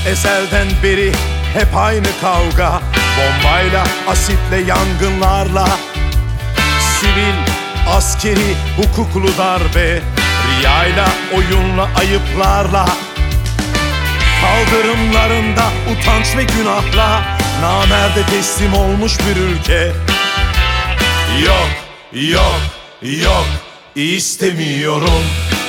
Ezelden beri hep aynı kavga, bombayla, asitle, yangınlarla. Sivil, askeri, hukuklu darbe, riyayla, oyunla, ayıplarla. Kaldırımlarında utanç ve günahla namerde teslim olmuş bir ülke. Yok, yok, yok, istemiyorum.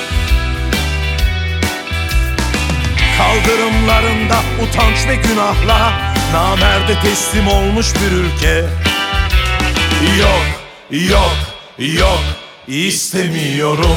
Kaldırımlarında utanç ve günahla namerde teslim olmuş bir ülke. Yok, yok, yok, istemiyorum.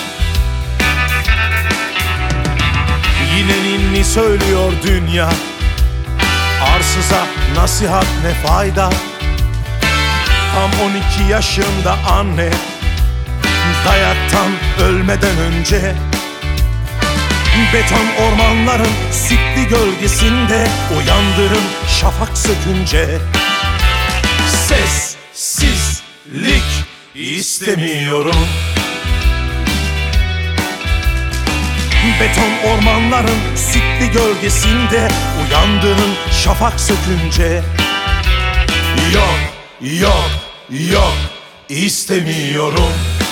Yine ninni söylüyor dünya, arsıza nasihat ne fayda. Tam 12 yaşında anne, dayaktan ölmeden önce. Beton ormanların sitli gölgesinde uyandırın şafak sökünce. Sessizlik istemiyorum. Beton ormanların sitli gölgesinde uyandırın şafak sökünce. Yok, yok, yok, istemiyorum.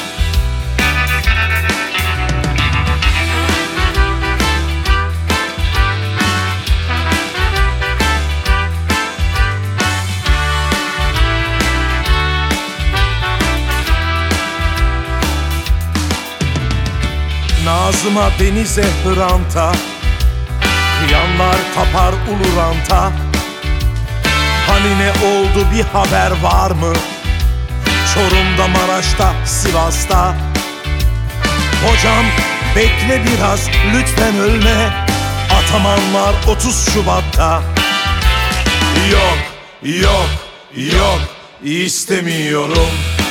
Nazım'a, Deniz'e, Hrant'a, kıyanlar tapar ulu ranta. Hani ne oldu, bir haber var mı? Çorum'da, Maraş'ta, Sivas'ta. Hocam bekle biraz, lütfen ölme. Atamanlar 30 Şubat'ta. Yok, yok, yok, istemiyorum.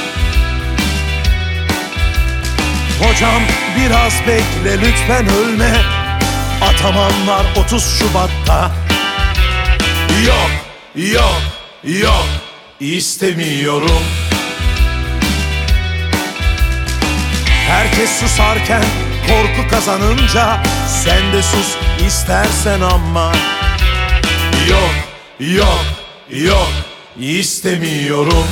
Hocam biraz bekle, lütfen ölme. Atamanlar 30 Şubat'ta. Yok, yok, yok, istemiyorum. Herkes susarken korku kazanınca sen de sus istersen ama. Yok, yok, yok, istemiyorum.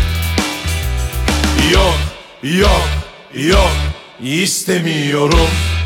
Yok, yok, yok, istemiyorum.